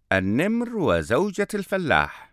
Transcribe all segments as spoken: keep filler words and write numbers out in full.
النمر وزوجة الفلاح.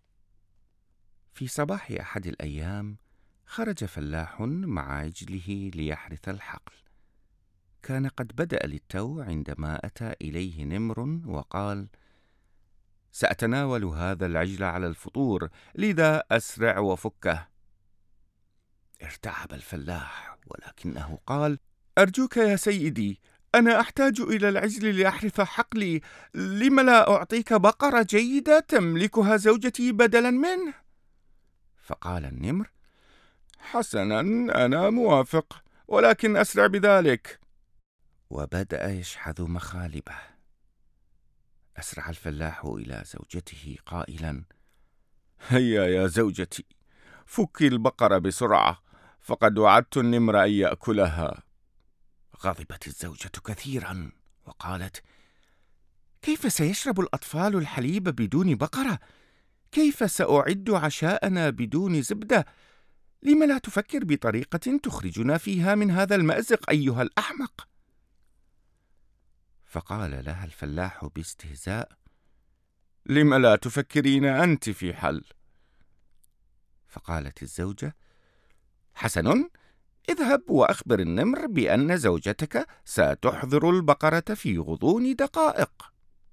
في صباح أحد الأيام خرج فلاح مع عجله ليحرث الحقل. كان قد بدأ للتو عندما أتى إليه نمر وقال: سأتناول هذا العجل على الفطور، لذا أسرع وفكه. ارتعب الفلاح، ولكنه قال: أرجوك يا سيدي، أنا أحتاج إلى العجل لأحرث حقلي، لم لا أعطيك بقرة جيدة تملكها زوجتي بدلا منه؟ فقال النمر: حسنا، أنا موافق، ولكن أسرع بذلك. وبدأ يشحذ مخالبه. أسرع الفلاح إلى زوجته قائلا: هيا يا زوجتي، فكي البقرة بسرعة، فقد وعدت النمر أن يأكلها. غضبت الزوجة كثيرا وقالت: كيف سيشرب الأطفال الحليب بدون بقرة؟ كيف سأعد عشاءنا بدون زبدة؟ لم لا تفكر بطريقة تخرجنا فيها من هذا المأزق أيها الأحمق؟ فقال لها الفلاح باستهزاء: لم لا تفكرين أنت في حل؟ فقالت الزوجة: حسن، اذهب وأخبر النمر بأن زوجتك ستحضر البقرة في غضون دقائق.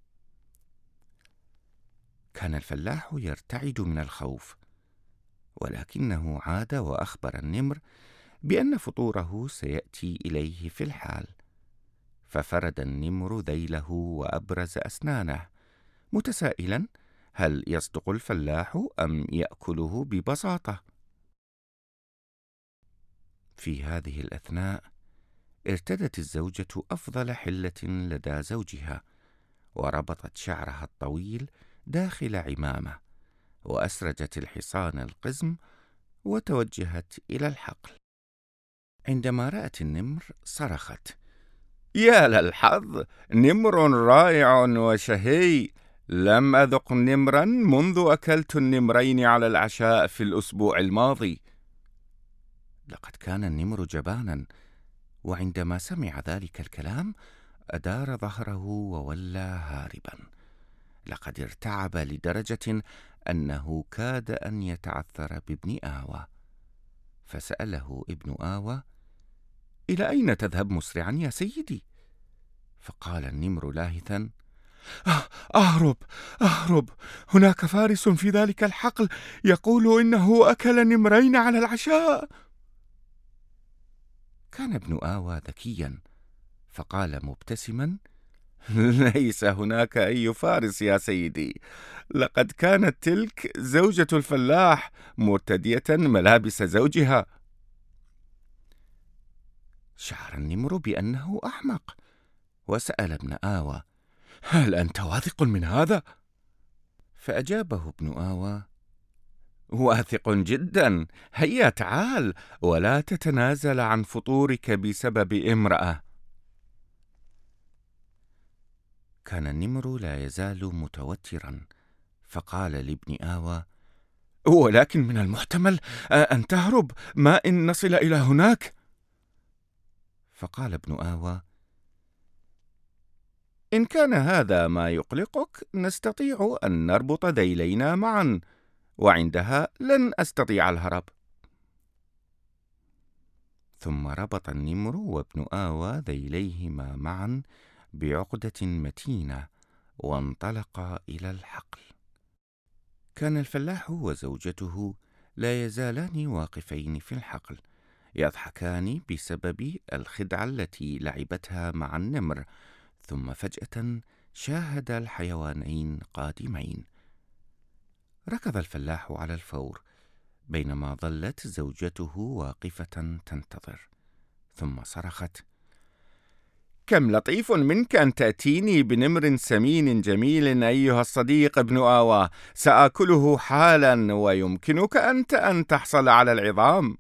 كان الفلاح يرتعد من الخوف، ولكنه عاد وأخبر النمر بأن فطوره سيأتي إليه في الحال. ففرد النمر ذيله وأبرز أسنانه، متسائلا هل يصدق الفلاح أم يأكله ببساطة. في هذه الأثناء ارتدت الزوجة أفضل حلة لدى زوجها، وربطت شعرها الطويل داخل عمامة، وأسرجت الحصان القزم، وتوجهت إلى الحقل. عندما رأت النمر صرخت: يا للحظ، نمر رائع وشهي! لم أذق نمرا منذ أكلت النمرين على العشاء في الأسبوع الماضي. لقد كان النمر جبانا، وعندما سمع ذلك الكلام أدار ظهره وولى هاربا. لقد ارتعب لدرجة أنه كاد أن يتعثر بابن آوى. فسأله ابن آوى: إلى أين تذهب مسرعا يا سيدي؟ فقال النمر لاهثا: آه أهرب أهرب، هناك فارس في ذلك الحقل يقول إنه أكل نمرين على العشاء. كان ابن آوى ذكيا، فقال مبتسما: ليس هناك أي فارس يا سيدي، لقد كانت تلك زوجة الفلاح مرتدية ملابس زوجها. شعر النمر بأنه أحمق، وسأل ابن آوى: هل أنت واثق من هذا؟ فأجابه ابن آوى: واثق جدا، هيا تعال ولا تتنازل عن فطورك بسبب امرأة. كان النمر لا يزال متوترا، فقال لابن آوى: ولكن من المحتمل أن تهرب، ما إن نصل إلى هناك. فقال ابن آوى: إن كان هذا ما يقلقك نستطيع أن نربط ذيلينا معا، وعندها لن أستطيع الهرب. ثم ربط النمر وابن آوى ذيليهما معا بعقدة متينة، وانطلقا إلى الحقل. كان الفلاح وزوجته لا يزالان واقفين في الحقل، يضحكان بسبب الخدعة التي لعبتها مع النمر. ثم فجأة شاهد الحيوانين قادمين. ركض الفلاح على الفور، بينما ظلت زوجته واقفة تنتظر. ثم صرخت: كم لطيف منك أن تأتيني بنمر سمين جميل أيها الصديق ابن آوى، سآكله حالا، ويمكنك أنت أن تحصل على العظام.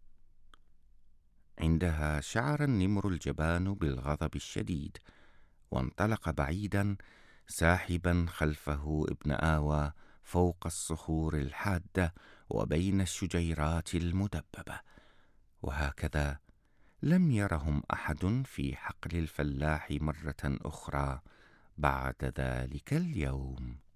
عندها شعر النمر الجبان بالغضب الشديد، وانطلق بعيدا ساحبا خلفه ابن آوى فوق الصخور الحادة وبين الشجيرات المدببة. وهكذا لم يرهم أحد في حقل الفلاح مرة أخرى بعد ذلك اليوم.